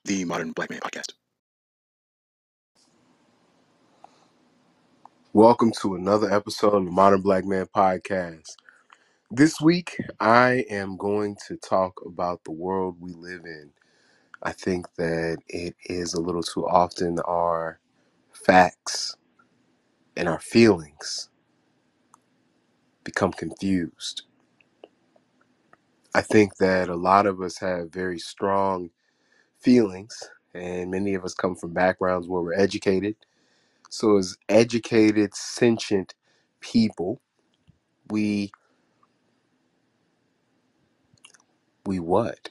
the Modern Black Man Podcast. Welcome to another episode of the Modern Black Man Podcast. This week, I am going to talk about the world we live in. I think that it is a little too often our facts and our feelings become confused. I think that a lot of us have very strong feelings, and many of us come from backgrounds where we're educated. So, as educated, sentient people, we what?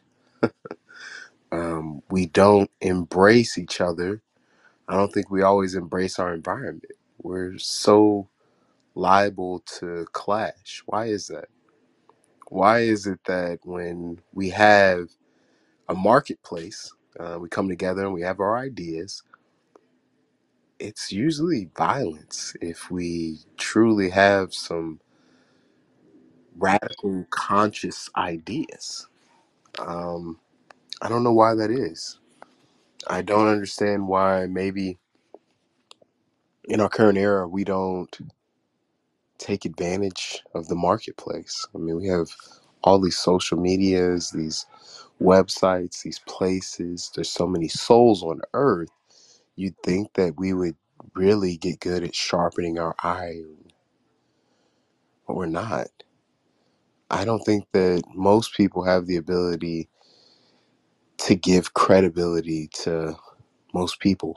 We don't embrace each other. I don't think we always embrace our environment. We're so liable to clash. Why is that? Why is it that when we have a marketplace, we come together and we have our ideas, it's usually violence if we truly have some radical conscious ideas? Um, I don't know why that is. I don't understand why maybe in our current era we don't take advantage of the marketplace. I mean, we have all these social medias, these websites, these places. There's so many souls on earth. You'd think that we would really get good at sharpening our iron, but we're not. I don't think that most people have the ability to give credibility to most people.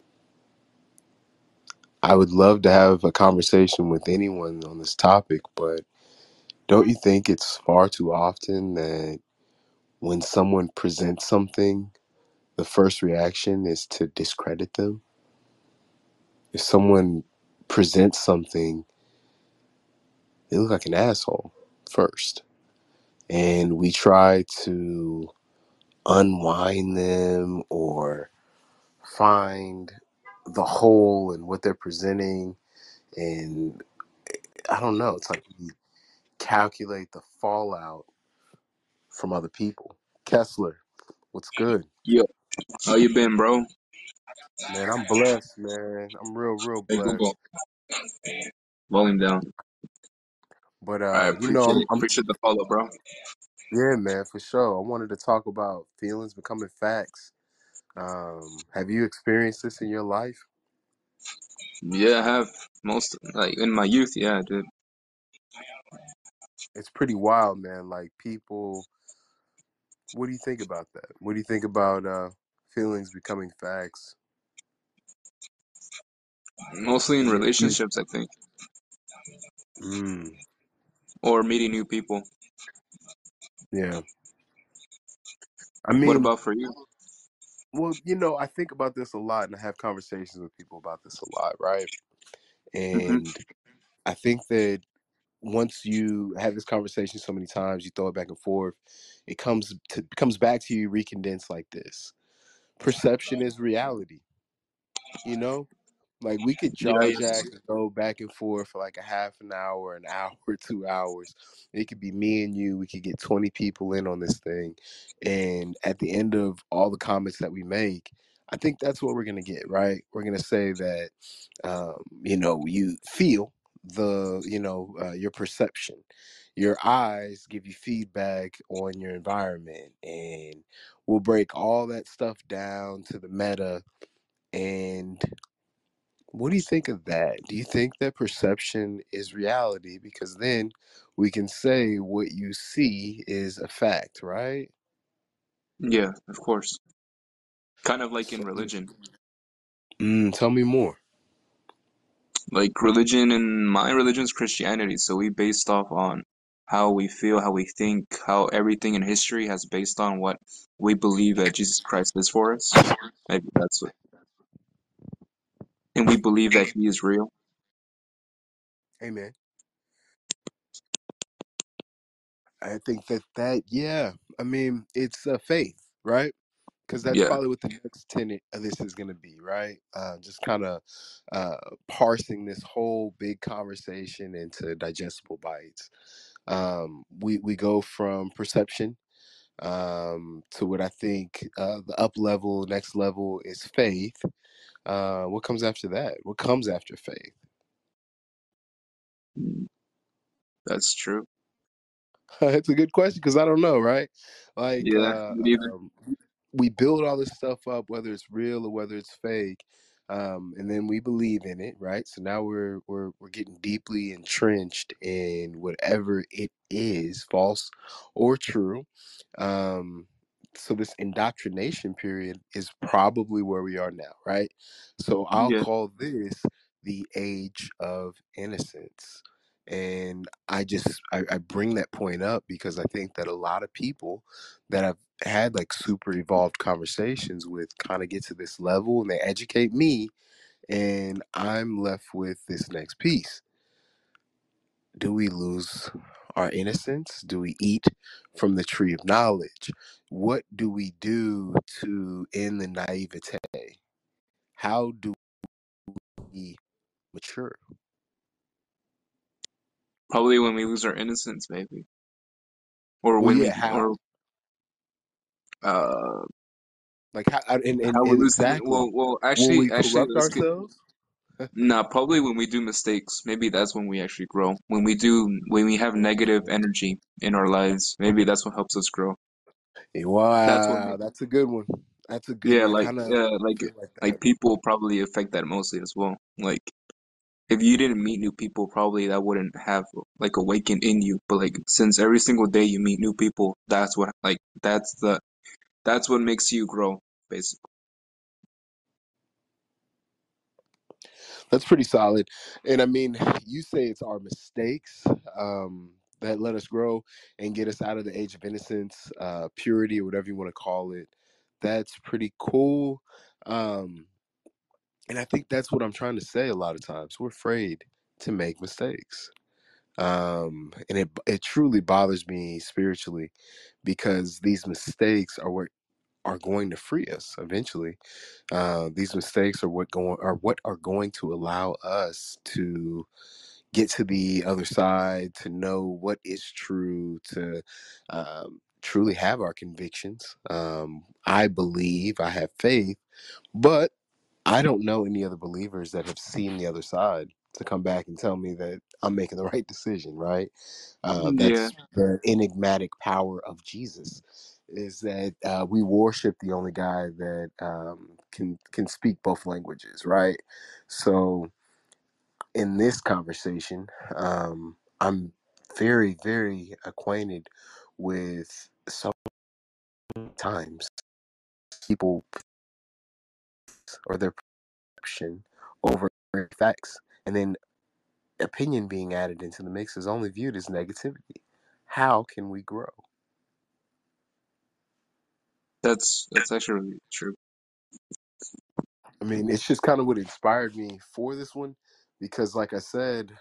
I would love to have a conversation with anyone on this topic, but don't you think it's far too often that when someone presents something, the first reaction is to discredit them? If someone presents something, they look like an asshole first. And we try to unwind them or find the hole in what they're presenting. And I don't know, it's like we calculate the fallout from other people. Kessler, what's good? Yo, how you been, bro? Man, I'm blessed, man. I'm real Hey, Google, blessed. volume down. But I appreciate I'm appreciate the follow, bro. yeah, man, for sure. I wanted to talk about feelings becoming facts. Have you experienced this in your life? Yeah, I have most like in my youth. Yeah, dude. It's pretty wild, man. Like people, what do you think about that? What do you think about feelings becoming facts? Mostly in You, relationships, I think, mm, or meeting new people. yeah. I What mean, about for you? well, I think about this a lot, and I have conversations with people about this a lot, right? Hmm. And I think that once you have this conversation so many times, you throw it back and forth, comes back to you recondensed like this. Perception is reality, you know? Like we could Yeah, jaw yes. jack and go back and forth for like a half an hour, 2 hours. It could be me and you. We could get 20 people in on this thing. And at the end of all the comments that we make, I think that's what we're going to get, right? We're going to say that, you feel your perception. Your eyes give you feedback on your environment. And we'll break all that stuff down to the meta. And what do you think of that? Do you think that perception is reality? Because then we can say what you see is a fact, right? Yeah, of course. Kind of like in So, religion. tell me more. Like religion, and my religion is Christianity, so we based off on how we feel, how we think, how everything in history has based on what we believe that Jesus Christ is for us. Maybe that's what, and we believe that He is real. Amen. I think yeah. I mean, it's faith, right? Because that's Yeah. probably what the next tenet of this is going to be, right? Just kind of uh, parsing this whole big conversation into digestible bites. We go from perception. to what I think the up level, next level is faith. What comes after that? What comes after faith? Mm, that's true. It's a good question because I don't know, right? Like, Yeah, me neither. we build all this stuff up, whether it's real or whether it's fake, and then we believe in it, right? So now we're getting deeply entrenched in whatever it is, false or true. Um, so this indoctrination period is probably where we are now, right? So I'll Yeah, call this the age of innocence. And I bring that point up because I think that a lot of people that I've had like super evolved conversations with kind of get to this level and they educate me, and I'm left with this next piece. Do we lose our innocence? Do we eat from the tree of knowledge? What do we do to end the naivete? How do we mature? probably when we lose our innocence, maybe, or Well, when yeah, we, or how? uh, Like how? how we And lose the. exactly, will Actually, we corrupt let's get. ourselves? Nah, probably when we do mistakes. Maybe that's when we actually grow. When we have negative energy in our lives, maybe that's what helps us grow. That's what Wow, makes. that's a good one. That's a good Yeah, one. I kind of feel like that. like people probably affect that mostly as well. Like if you didn't meet new people, probably that wouldn't have like awakened in you. But like since every single day you meet new people, that's what makes you grow, basically. That's pretty solid. And I mean, you say it's our mistakes that let us grow and get us out of the age of innocence, purity, or whatever you want to call it. That's pretty cool. Um, and I think that's what I'm trying to say a lot of times. We're afraid to make mistakes. And it truly bothers me spiritually because these mistakes are what are going to free us eventually. These mistakes are what are going to allow us to get to the other side, to know what is true, to truly have our convictions. I believe, I have faith, but I don't know any other believers that have seen the other side to come back and tell me that I'm making the right decision, right? Yeah, That's the enigmatic power of Jesus, is that we worship the only guy that can speak both languages, right? So in this conversation, I'm very, very acquainted with sometimes people or their perception over facts, and then opinion being added into the mix is only viewed as negativity. How can we grow? that's actually really true. I mean, it's just kind of what inspired me for this one, because, like I said,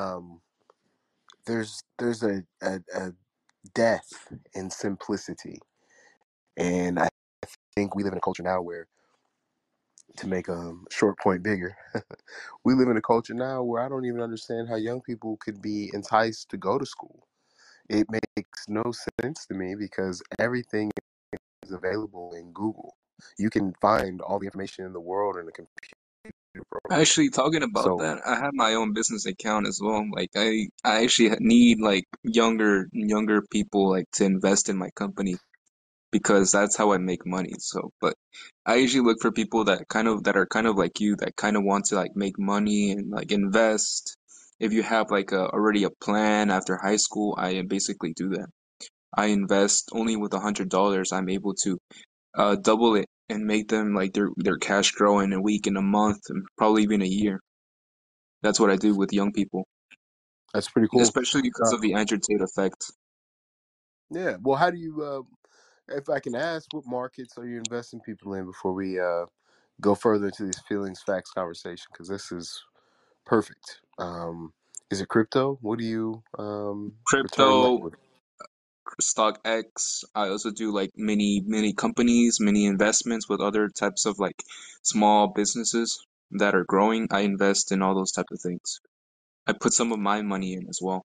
there's a death in simplicity, and I think we live in a culture now where, to make a short point bigger, we live in a culture now where I don't even understand how young people could be enticed to go to school. It makes no sense to me because everything is available in Google. You can find all the information in the world in a computer program. Actually, talking about So that, I have my own business account as well. Like I actually need like younger people like to invest in my company because that's how I make money. So, but I usually look for people that are kind of like you that kind of want to like make money and like invest. If you have like already a plan after high school, I basically do that. I invest only with $100. I'm able to double it and make them like their cash grow in a week, in a month, and probably even a year. That's what I do with young people, that's pretty cool. especially because Uh, of the Andrew Tate effect. yeah. Well, how do you, if I can ask, what markets are you investing people in before we go further into this feelings facts conversation? Because this is perfect. Is it crypto? What do you return money Crypto, with? stock X. I also do like mini companies, mini investments with other types of like small businesses that are growing. I invest in all those type of things. I put some of my money in as well.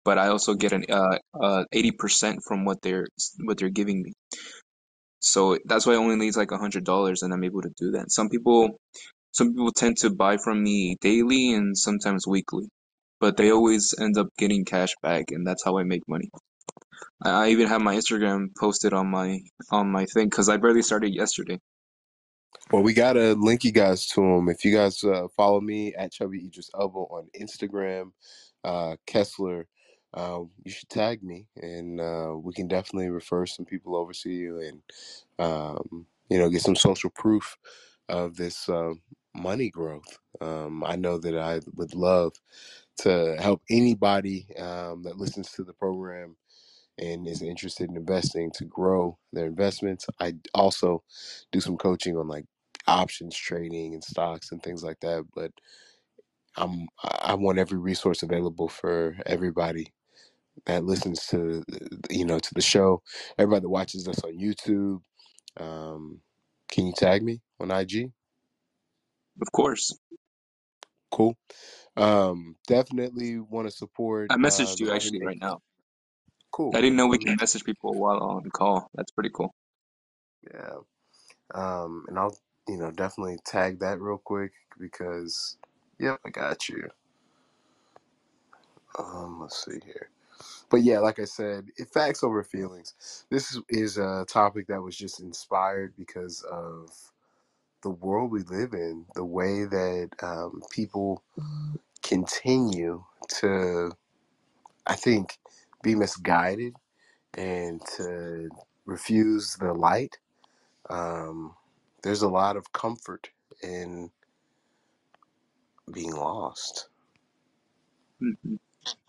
but I also get an 80% from what they're giving me. So that's why it only needs like $100, and I'm able to do that. Some people tend to buy from me daily and sometimes weekly, but they always end up getting cash back, and that's how I make money. I even have my Instagram posted on my thing because I barely started yesterday. Well, we gotta link you guys to him. If you guys follow me at Chubby Idris Elba on Instagram, Kessler, you should tag me, and we can definitely refer some people over to you, and get some social proof of this money growth. I know that I would love to help anybody that listens to the program and is interested in investing to grow their investments. I also do some coaching on like options trading and stocks and things like that. But I want every resource available for everybody that listens to to the show. Everybody that watches us on YouTube. Um, can you tag me on IG? Of course, Cool. Definitely want to support I messaged the you money actually right making. now. I Cool. didn't know we Let me. can message people while on call. That's pretty cool. Yeah. And I'll, definitely tag that real quick because, yep, I got you. Let's see here. But yeah, like I said, facts over feelings. This is a topic that was just inspired because of the world we live in, the way that people continue to, I think, be misguided and to refuse the light. Um, there's a lot of comfort in being lost. Mhm.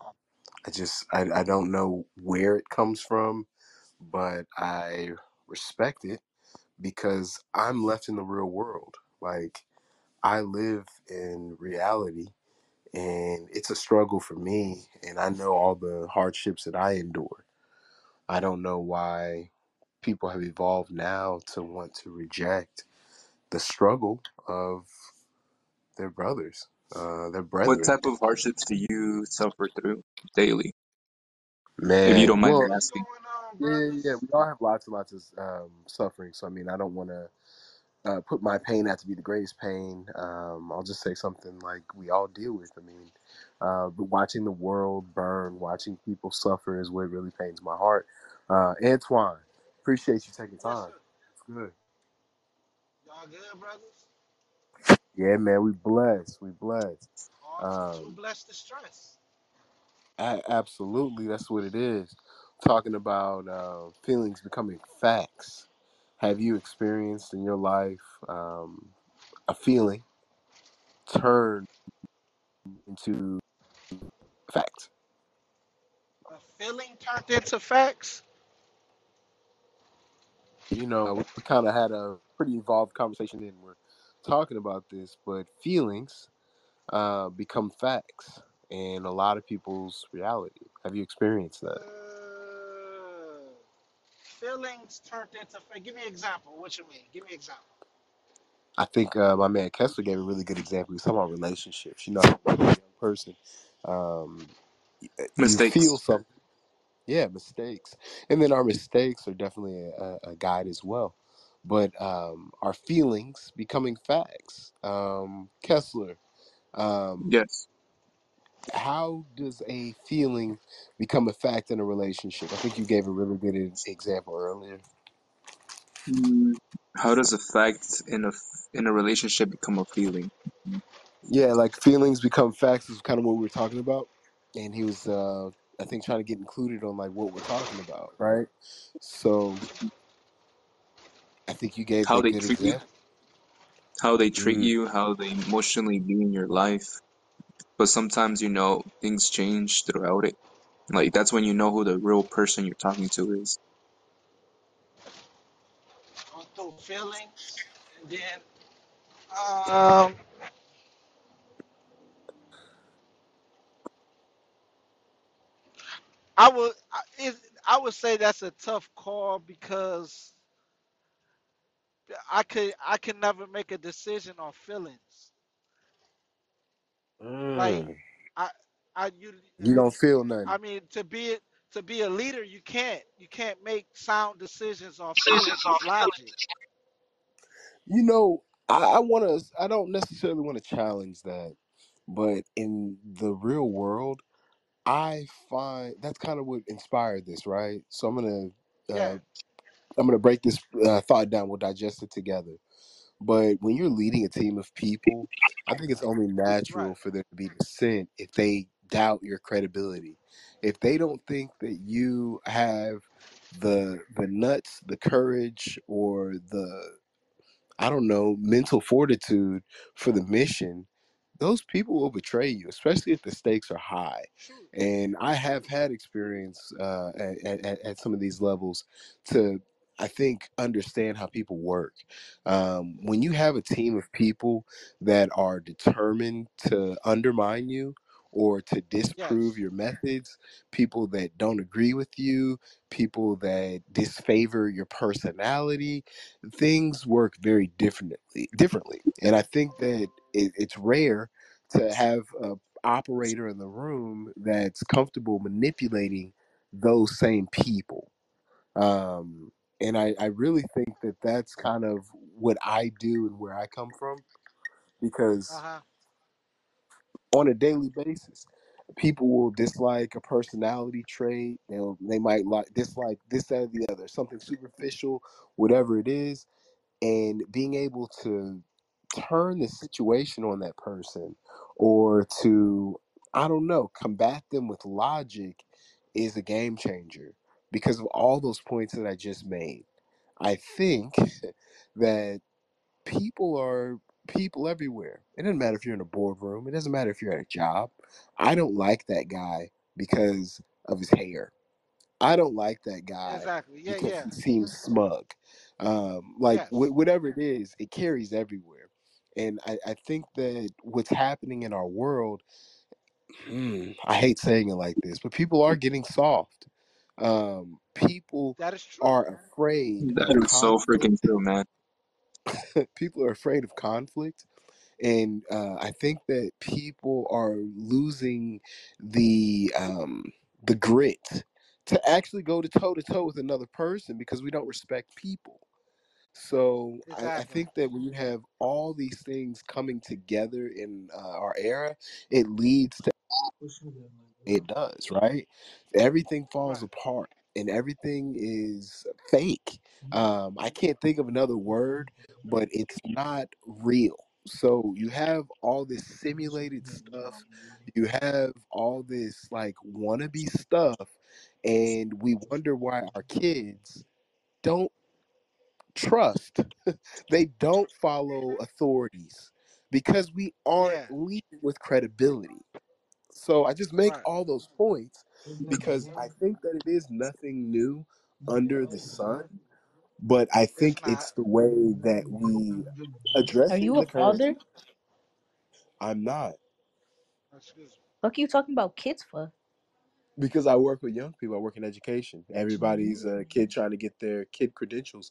I don't know where it comes from, but I respect it because I'm left in the real world. Like I live in reality and it's a struggle for me and I know all the hardships that I endure. I don't know why people have evolved now to want to reject the struggle of their brothers, their What brethren. type of hardships do you suffer through daily, if you Man, don't mind me well, What's asking? going on, yeah. brothers? We all have lots and lots of suffering. So I mean, I don't want to put my pain out to be the greatest pain. I'll just say something like we all deal with. I mean, but watching the world burn, watching people suffer is what really pains my heart. Antoine, appreciate you taking Yes, time. sir. It's good. Y'all good, brothers? Yeah, man, we blessed. We blessed. All too Um, blessed to stress. absolutely, that's what it is. Talking about feelings becoming facts. Have you experienced in your life a feeling turn into fact? A feeling turned into facts. We kind of had a pretty involved conversation and we're talking about this, but feelings become facts in a lot of people's reality. Have you experienced that? Feelings turned into facts. Give me an example. What you mean? Give me an example. I think my man Kessler gave a really good example. He's talking about relationships. As a young person, um, you feel Mistakes. something. Yeah, mistakes. And then our mistakes are definitely a guide as well. But our feelings becoming facts. Kessler, um, Yes. how does a feeling become a fact in a relationship? I think you gave a really good example earlier. Mm, how does a fact in a relationship become a feeling? Yeah, like feelings become facts is kind of what we were talking about. And he was, I think, trying to get included on like what we're talking about, right? So I think you gave How that they good treat you, example. Mm. how they emotionally be in your life. But sometimes, things change throughout it. Like that's when you know who the real person you're talking to is. Going through feelings, and then um, I would I would say that's a tough call because I can never make a decision on feelings. Like Mm. I you You don't feel nothing. I mean, to be a leader, you can't make sound decisions off foolishness logic. You know, I want to. I don't necessarily want to challenge that, but in the real world, I find that's kind of what inspired this, right? So Yeah, I'm gonna break this thought down. We'll digest it together. But when you're leading a team of people, I think it's only natural right. for there to be dissent if they doubt your credibility. If they don't think that you have the nuts, the courage, or the, I don't know, mental fortitude for the mission, those people will betray you, especially if the stakes are high. True, And I have true. had experience at some of these levels to, I think, understand how people work. When you have a team of people that are determined to undermine you or to disprove Yes, your methods, people that don't agree with you, people that disfavor your personality, things work very differently. And I think that it's rare to have a operator in the room that's comfortable manipulating those same people. And I really think that that's kind of what I do and where I come from, uh because huh. on a daily basis, people will dislike a personality trait. They might dislike this, that, or the other, something superficial, whatever it is, and being able to turn the situation on that person, or to, I don't know, combat them with logic, is a game changer because of all those points that I just made. I think that people are people everywhere. It doesn't matter if you're in a boardroom, it doesn't matter if you're at a job. I don't like that guy because of his hair. I don't like that guy Exactly. Yeah, because yeah. he seems smug. Like Yes, whatever it is, it carries everywhere. And I think that what's happening in our world, I hate saying it like this, but people are getting soft. People that is true. are afraid of That is so freaking conflict. true, man. People are afraid of conflict. And I think that people are losing the grit to actually go to toe with another person because we don't respect people. So I Exactly. think that when you have all these things coming together in our era, it leads to, it does, right? Everything falls Right. apart and everything is fake. I can't think of another word, but it's not real. So you have all this simulated stuff, you have all this like wannabe stuff, and we wonder why our kids don't trust, they don't follow authorities because we aren't Yeah. leading with credibility. So I just make Right. all those points because I think that it is nothing new under the sun, but I It's think not. it's the way that we Are addressing you a the current. father? I'm not, Excuse me. What are you talking about kids for? because I work with young people. I work in education. Everybody's a kid trying to get their kid credentials,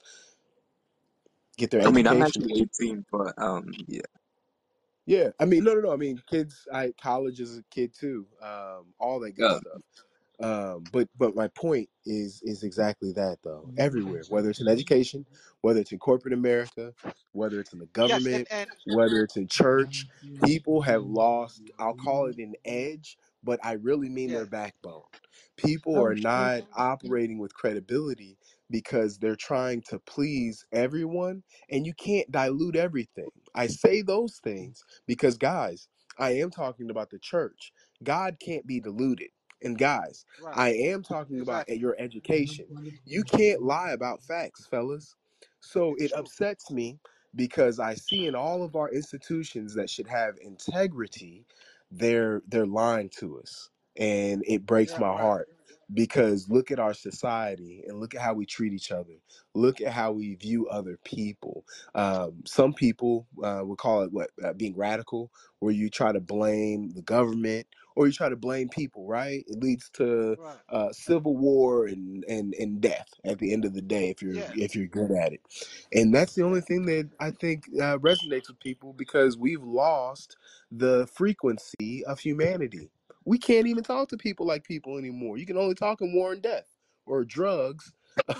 get their I mean, I'm education. actually 18, but yeah. Yeah, I mean, no. I mean, kids. College is a kid too. All that good Uh, stuff. But my point is exactly that though. Everywhere, whether it's in education, whether it's in corporate America, whether it's in the Yes, government, whether it's in church, people have lost. I'll call it an edge, but I really mean yeah. their backbone. People Oh are shit. not operating with credibility because they're trying to please everyone, and you can't dilute everything. I say those things because, guys, I am talking about the church. God can't be diluted. And guys, Right. I am talking about Exactly. your education. You can't lie about facts, fellas. So It's it true. upsets me because I see in all of our institutions that should have integrity, they're lying to us. And it breaks Yeah. my Right. heart because look at our society and look at how we treat each other. Look at how we view other people. Some people would call it what, being radical, where you try to blame the government or you try to blame people, right? It leads to Right. civil war and death at the end of the day Yeah. if you're good at it. And that's the only Yeah. thing that I think resonates with people because we've lost the frequency of humanity. We can't even talk to people like people anymore. You can only talk in war and death or drugs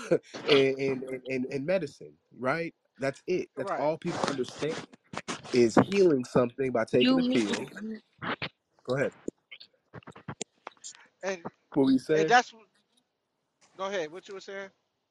and medicine, right? That's it. That's Right. all people understand is healing something by taking You a mean pill. Go ahead. And What were you and saying? that's go ahead. What you were saying?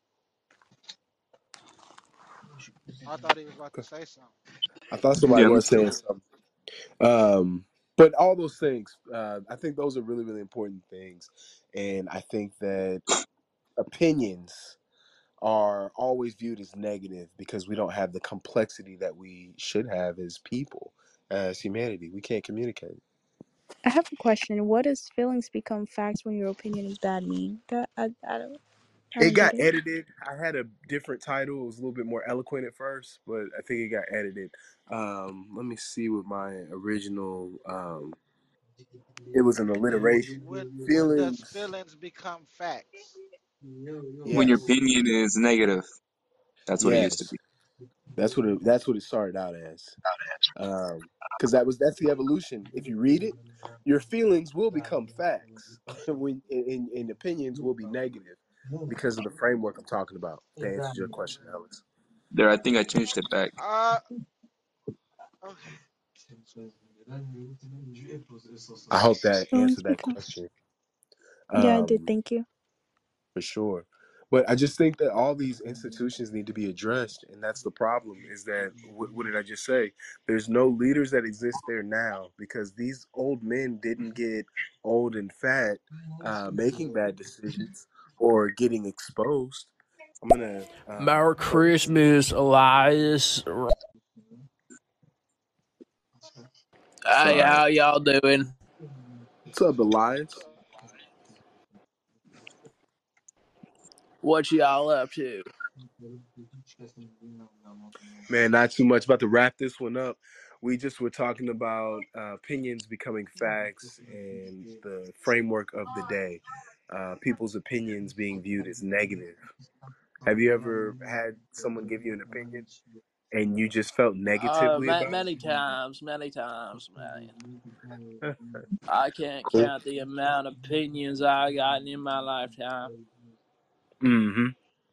I thought he was about to say something. I thought somebody Yeah, me was too. saying something. But all those things, I think those are really, really important things. And I think that opinions are always viewed as negative because we don't have the complexity that we should have as people, as humanity. We can't communicate. I have a question. What does feelings become facts when your opinion is bad mean? That I It don't got get it. edited. I had a different title. It was a little bit more eloquent at first, but I think it got edited. Let me see what my original. It was an alliteration. When does Feelings. feelings become facts? When your Yes. opinion is negative, that's what it used to Yes. be. That's what it started out as. Because that's the evolution. If you read it, your feelings will become facts, when and opinions will be negative because of the framework I'm talking about. To answer your question, Alex, There, I think I changed it back. Uh, okay. I hope that Feelings answered that become. question. Yeah, I did. Um, Thank you. for sure. But I just think that all these institutions need to be addressed, and that's the problem. Is that what did I just say? There's no leaders that exist there now because these old men didn't get old and fat, making bad decisions or getting exposed. I'm gonna Merry play this. Christmas, Elias. Hey, Sorry. how y'all doing? What's up, Elias? What y'all up to? Man, not too much. About to wrap this one up. We just were talking about opinions becoming facts and the framework of the day. People's opinions being viewed as negative. Have you ever had someone give you an opinion and you just felt negatively about Many times, man. it? I can't count the amount of opinions I gotten in my lifetime. Mm-hmm.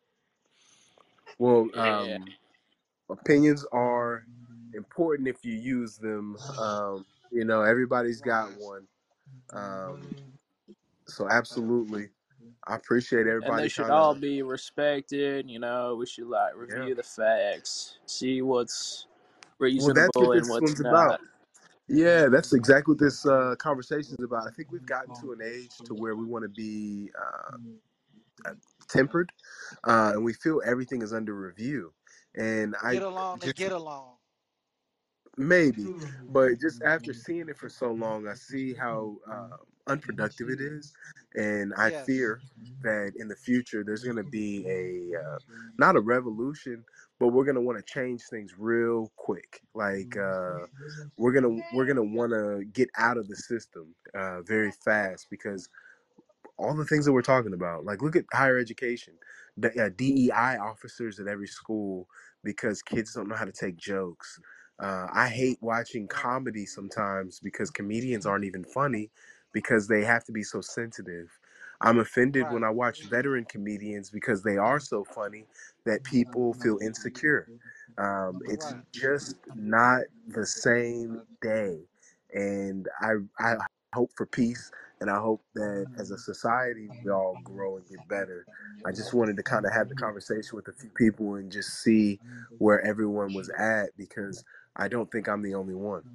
Well, Yeah, opinions are important if you use them. Everybody's got one. Um, so absolutely. I appreciate and they everybody should kind all of, be respected. We should like yeah. review the facts, see what's Well, that's what reasonable and this what's one's about. not. Yeah, that's exactly what this conversation is about. I think we've gotten to an age to where we want to be tempered, and we feel everything is under review. And I Get along to just get along. maybe, but just after seeing it for so long, I see how unproductive it is, and I Yes. fear that in the future there's going to be a not a revolution, but we're going to want to change things real quick. Like we're gonna want to get out of the system very fast because all the things that we're talking about. Like, look at higher education, the DEI officers at every school because kids don't know how to take jokes. I hate watching Right. comedy sometimes because comedians aren't even funny because they have to be so sensitive. I'm offended when Right. I watch veteran comedians because they are so funny that people feel insecure. It's Right. just not the same day. And I hope for peace, and I hope that as a society we all grow and get better. I just wanted to kind of have the conversation with a few people and just see where everyone was at because I don't think I'm the only one.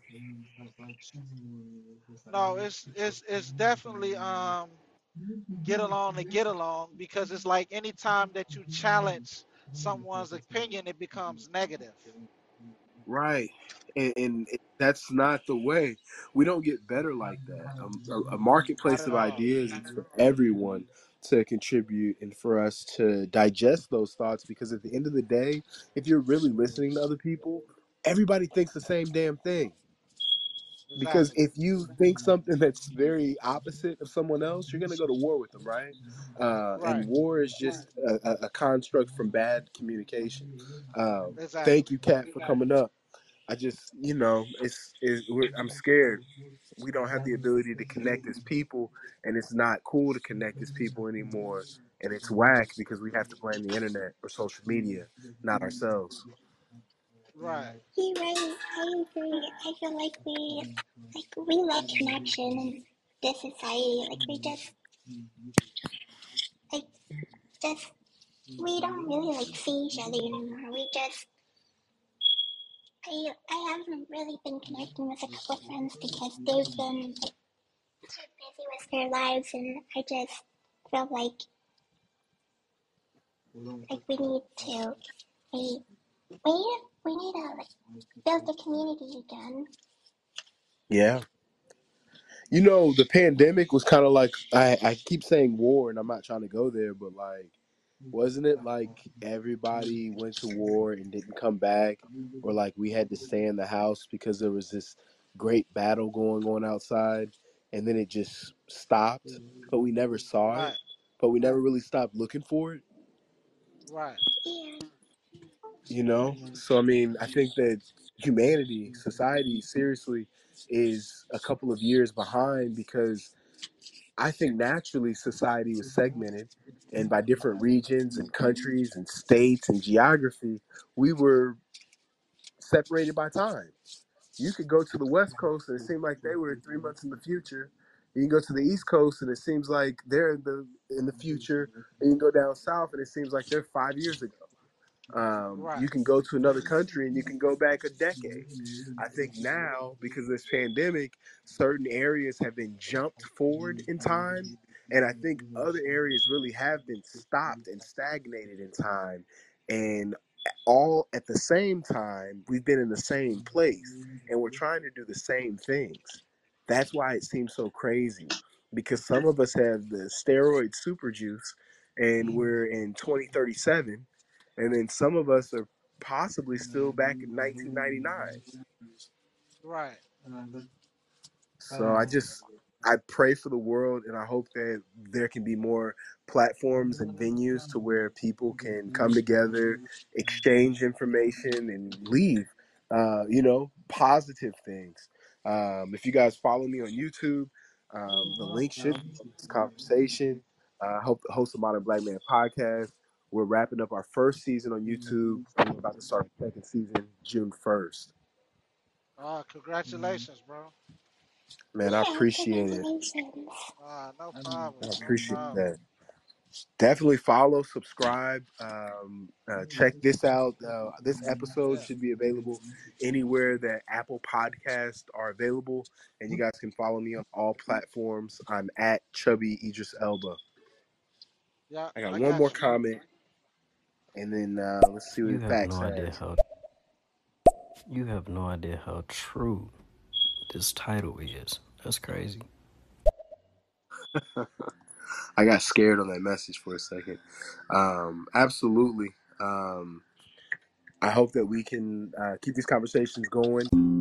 No, it's definitely get along to get along because it's like anytime that you challenge someone's opinion, it becomes negative. Right. And that's not the way. We don't get better like that. A marketplace Not of at all. ideas is for everyone to contribute and for us to digest those thoughts because at the end of the day, if you're really listening to other people, everybody thinks the same damn thing. Because Exactly. if you think something that's very opposite of someone else, you're going to go to war with them, right? And Right. war is just a construct from bad communication. Thank Exactly. you, Kat, for coming up. I just, I'm scared. We don't have the ability to connect as people, and it's not cool to connect as people anymore. And it's whack because we have to blame the internet or social media, not ourselves. Right. You're right. I agree. I feel like we lack connection in this society. Like like just we don't really like see each other anymore. I haven't really been connecting with a couple of friends because they've been like too busy with their lives, and I just feel like we need to we we need to like build the community again. Yeah. The pandemic was kind of like, I keep saying war, and I'm not trying to go there, but like, wasn't it like everybody went to war and didn't come back, or like we had to stay in the house because there was this great battle going on outside, and then it just stopped, but we never saw it, Right. but we never really stopped looking for it, Right. Yeah. So I mean, I think that humanity, society, seriously, is a couple of years behind because I think naturally society was segmented, and by different regions and countries and states and geography, we were separated by time. You could go to the West Coast and it seemed like they were 3 months in the future. You can go to the East Coast and it seems like they're in the future. And you can go down south and it seems like they're 5 years ago. Right. You can go to another country and you can go back a decade. I think now, because of this pandemic, certain areas have been jumped forward in time. And I think other areas really have been stopped and stagnated in time. And all at the same time, we've been in the same place and we're trying to do the same things. That's why it seems so crazy because some of us have the steroid super juice and we're in 2037, and then some of us are possibly still back in 1999. Right. So I pray for the world, and I hope that there can be more platforms and venues to where people can come together, exchange information, and leave, positive things. If you guys follow me on YouTube, the link should be on this conversation. I hope the host of Modern Black Man podcast. We're wrapping up our first season on YouTube, and we're about to start the second season June 1st. Congratulations, bro. Man, I Yeah. appreciate it. Congratulations. No problem. I No appreciate problem. that. Definitely follow, subscribe, check this out. This episode Yeah. should be available anywhere that Apple Podcasts are available, and you guys can follow me on all platforms. I'm at Chubby Idris Elba. Yeah. I got I one more got you. comment, and then let's see what You the have fact no idea says. how true this title is. That's crazy. I got scared on that message for a second. Absolutely. I hope that we can keep these conversations going.